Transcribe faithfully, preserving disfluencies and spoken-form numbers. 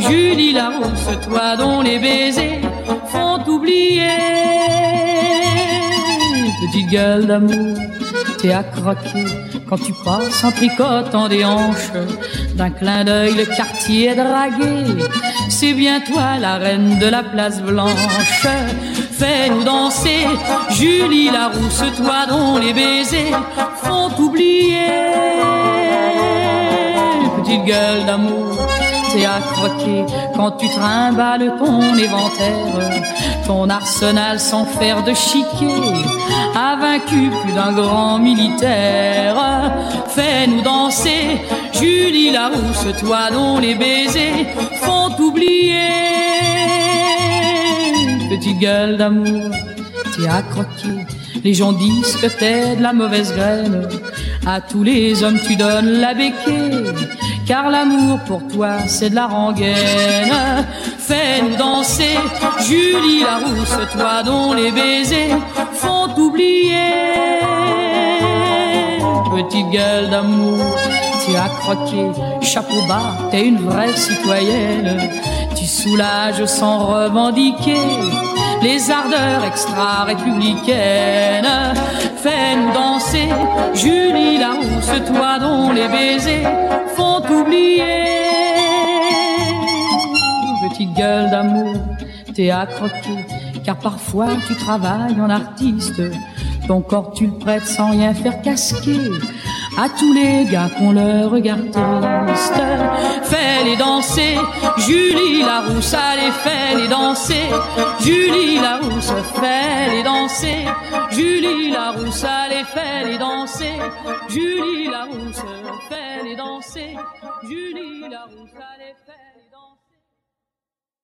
Julie Larousse, toi dont les baisers font oublier. Petite gueule d'amour, t'es à croquer quand tu passes en tricotant des hanches. D'un clin d'œil le quartier est dragué, c'est bien toi la reine de la place Blanche. Fais-nous danser, Julie Larousse, toi dont les baisers font oublier. Petite gueule d'amour, t'es à croquer quand tu trimbales ton éventaire. Ton arsenal sans faire de chiquet a vaincu plus d'un grand militaire. Fais-nous danser, Julie Larousse, toi dont les baisers font oublier. Petite gueule d'amour, t'es à croquer, les gens disent que t'es de la mauvaise graine. À tous les hommes tu donnes la béquille, car l'amour pour toi c'est de la rengaine. Fais-nous danser, Julie Larousse, toi dont les baisers font oublier. Petite gueule d'amour, t'es à croquer, chapeau bas, t'es une vraie citoyenne. Tu soulages sans revendiquer les ardeurs extra-républicaines. Fais-nous danser, Julie Larousse, toi dont les baisers font oublier. Petite gueule d'amour, t'es à croquer, car parfois tu travailles en artiste. Ton corps tu le prêtes sans rien faire casquer à tous les gars qu'on leur regarde triste. Fais-les danser, Julie Larousse, allez fais-les danser, Julie Larousse, fais-les danser, Julie Larousse, allez fais-les danser, Julie Larousse, fais-les danser, Julie Larousse, allez fais-les danser.